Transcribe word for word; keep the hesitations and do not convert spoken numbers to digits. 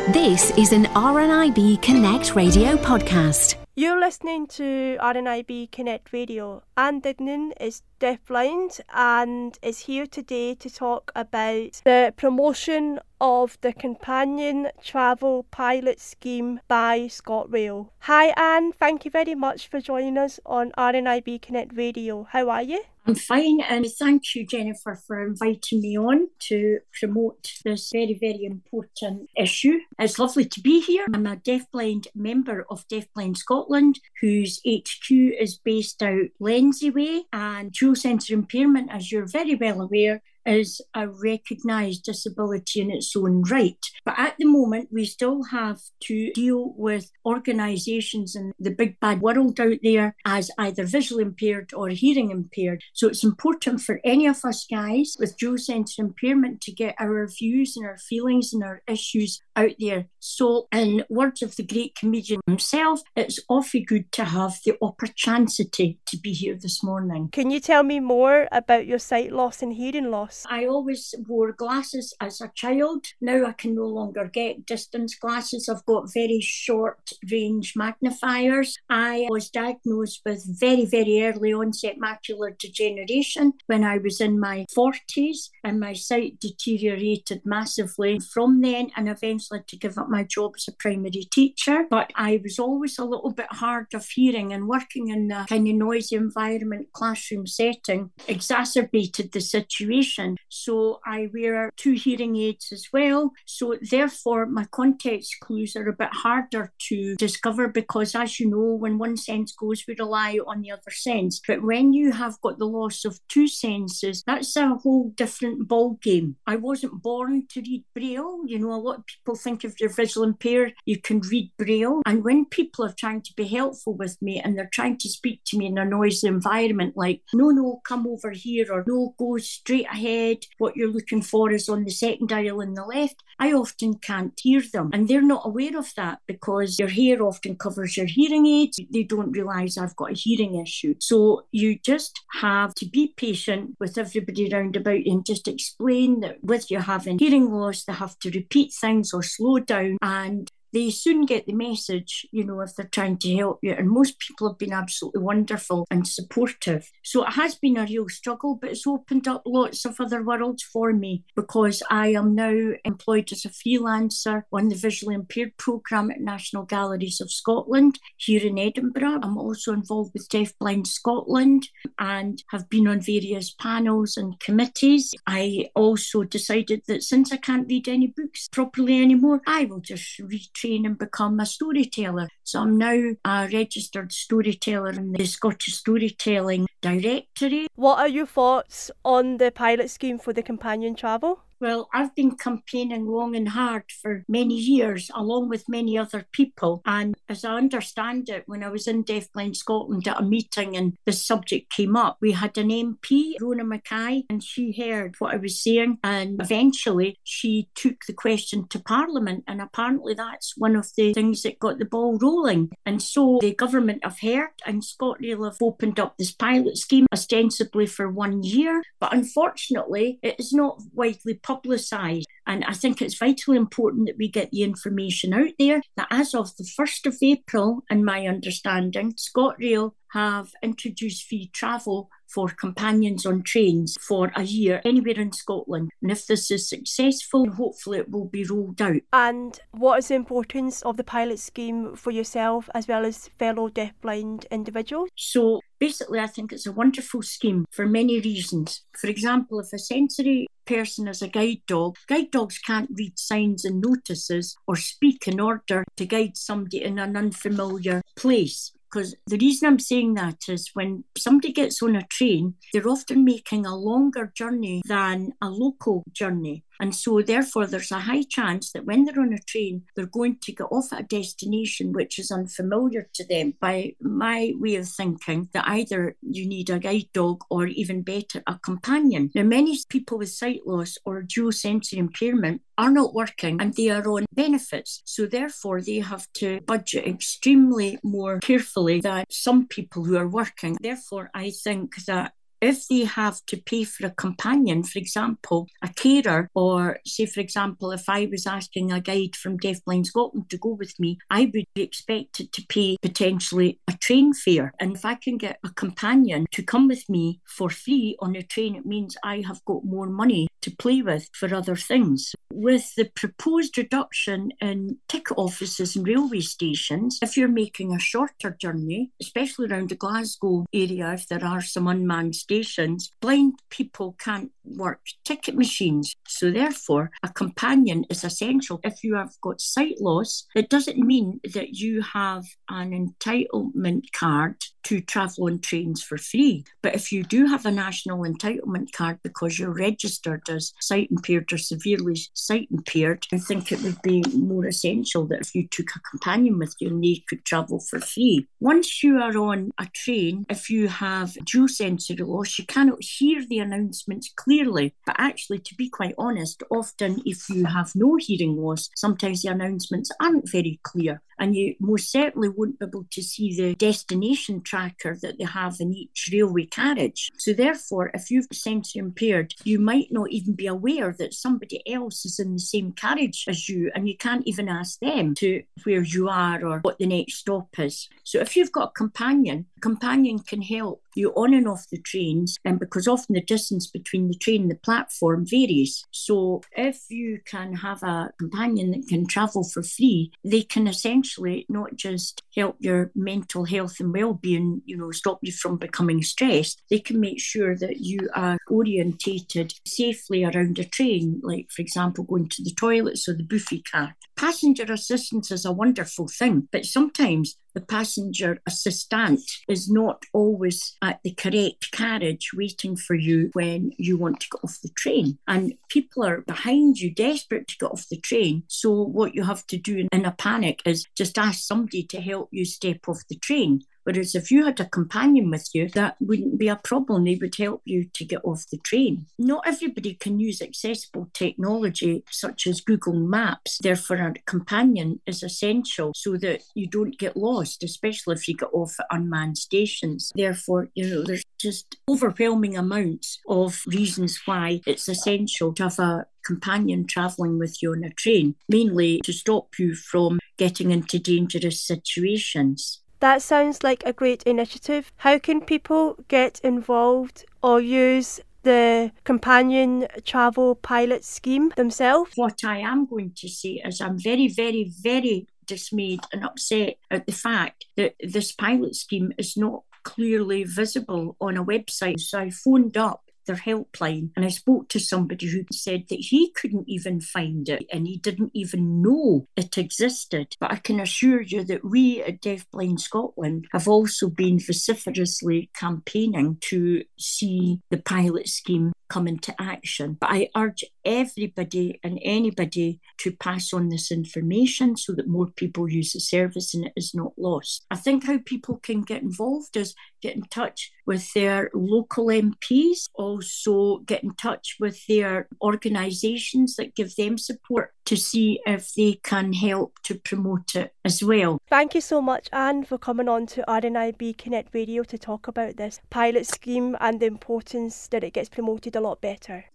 This is an R N I B Connect radio podcast. You're listening to R N I B Connect Radio. Anne Dignan is deafblind and is here today to talk about the promotion of the Companion Travel Pilot Scheme by ScotRail. Hi Anne, thank you very much for joining us on R N I B Connect Radio. How are you? I'm fine, and thank you, Jennifer, for inviting me on to promote this very, very important issue. It's lovely to be here. I'm a deafblind member of Deafblind Scotland, whose H Q is based out Lenzie Way, and dual sensory impairment, as you're very well aware, is a recognised disability in its own right. But at the moment, we still have to deal with organisations in the big bad world out there as either visually impaired or hearing impaired. So it's important for any of us guys with dual sensory impairment to get our views and our feelings and our issues out there. So in words of the great comedian himself, it's awfully good to have the opportunity to be here this morning. Can you tell me more about your sight loss and hearing loss? I always wore glasses as a child. Now I can no longer get distance glasses. I've got very short range magnifiers. I was diagnosed with very, very early onset macular degeneration when I was in my forties, and my sight deteriorated massively from then, and eventually had to give up my job as a primary teacher. But I was always a little bit hard of hearing, and working in a kind of noisy environment, classroom setting, exacerbated the situation. So I wear two hearing aids as well. So therefore, my context clues are a bit harder to discover because, as you know, when one sense goes, we rely on the other sense. But when you have got the loss of two senses, that's a whole different ball game. I wasn't born to read Braille. You know, a lot of people think if you're visually impaired, you can read Braille. And when people are trying to be helpful with me and they're trying to speak to me in a noisy environment, like, no, no, come over here, or no, go straight ahead, what you're looking for is on the second dial on the left, I often can't hear them. And they're not aware of that because your hair often covers your hearing aids. They don't realise I've got a hearing issue. So you just have to be patient with everybody round about you and just explain that with you having hearing loss, they have to repeat things or slow down, and they soon get the message, you know, if they're trying to help you. And most people have been absolutely wonderful and supportive. So it has been a real struggle, but it's opened up lots of other worlds for me because I am now employed as a freelancer on the visually impaired programme at National Galleries of Scotland here in Edinburgh. I'm also involved with Deafblind Scotland and have been on various panels and committees. I also decided that since I can't read any books properly anymore, I will just read and become a storyteller. So I'm now a registered storyteller in the Scottish Storytelling Directory. What are your thoughts on the pilot scheme for the companion travel? Well, I've been campaigning long and hard for many years, along with many other people. And as I understand it, when I was in Deafblind Scotland at a meeting and this subject came up, we had an M P, Rona Mackay, and she heard what I was saying. And eventually she took the question to Parliament. And apparently that's one of the things that got the ball rolling. And so the government have heard, and ScotRail have opened up this pilot scheme ostensibly for one year. But unfortunately, it is not widely published. Publicised. And I think it's vitally important that we get the information out there that as of the first of April, in my understanding, ScotRail have introduced free travel for companions on trains for a year anywhere in Scotland. And if this is successful, hopefully it will be rolled out. And what is the importance of the pilot scheme for yourself as well as fellow deafblind individuals? So basically, I think it's a wonderful scheme for many reasons. For example, if a sensory person is a guide dog, guide dogs can't read signs and notices or speak in order to guide somebody in an unfamiliar place. Because the reason I'm saying that is when somebody gets on a train, they're often making a longer journey than a local journey. And so therefore there's a high chance that when they're on a train, they're going to get off at a destination which is unfamiliar to them. By my way of thinking, that either you need a guide dog or even better, a companion. Now, many people with sight loss or dual sensory impairment are not working and they are on benefits. So therefore they have to budget extremely more carefully than some people who are working. Therefore, I think that if they have to pay for a companion, for example, a carer, or say, for example, if I was asking a guide from Deafblind Scotland to go with me, I would be expected to pay potentially a train fare. And if I can get a companion to come with me for free on a train, it means I have got more money to play with for other things. With the proposed reduction in ticket offices and railway stations, if you're making a shorter journey, especially around the Glasgow area, if there are some unmanned stations, blind people can't work ticket machines. So therefore, a companion is essential. If you have got sight loss, it doesn't mean that you have an entitlement card to travel on trains for free. But if you do have a national entitlement card because you're registered as sight impaired or severely sight impaired, I think it would be more essential that if you took a companion with you and they could travel for free. Once you are on a train, if you have dual sensory loss, you cannot hear the announcements clearly. But actually, to be quite honest, often if you have no hearing loss, sometimes the announcements aren't very clear. And you most certainly won't be able to see the destination tracker that they have in each railway carriage. So therefore, if you're sensory impaired, you might not even be aware that somebody else is in the same carriage as you, and you can't even ask them to where you are or what the next stop is. So if you've got a companion, a companion can help you on and off the trains, and because often the distance between the train and the platform varies. So if you can have a companion that can travel for free, they can essentially not just help your mental health and well-being, you know, stop you from becoming stressed. They can make sure that you are orientated safely around a train, like, for example, going to the toilets or the buffet car. Passenger assistance is a wonderful thing, but sometimes the passenger assistant is not always at the correct carriage waiting for you when you want to get off the train. And people are behind you, desperate to get off the train. So what you have to do in a panic is just ask somebody to help you step off the train. Whereas if you had a companion with you, that wouldn't be a problem. They would help you to get off the train. Not everybody can use accessible technology such as Google Maps. Therefore, a companion is essential so that you don't get lost, especially if you get off at unmanned stations. Therefore, you know, there's just overwhelming amounts of reasons why it's essential to have a companion travelling with you on a train, mainly to stop you from getting into dangerous situations. That sounds like a great initiative. How can people get involved or use the companion travel pilot scheme themselves? What I am going to say is I'm very, very, very dismayed and upset at the fact that this pilot scheme is not clearly visible on a website. So I phoned up their helpline and I spoke to somebody who said that he couldn't even find it and he didn't even know it existed. But I can assure you that we at Deafblind Scotland have also been vociferously campaigning to see the pilot scheme come into action. But I urge everybody and anybody to pass on this information so that more people use the service and it is not lost. I think how people can get involved is get in touch with their local M Ps, also get in touch with their organisations that give them support to see if they can help to promote it as well. Thank you so much, Anne, for coming on to R N I B Connect Radio to talk about this pilot scheme and the importance that it gets promoted a lot better.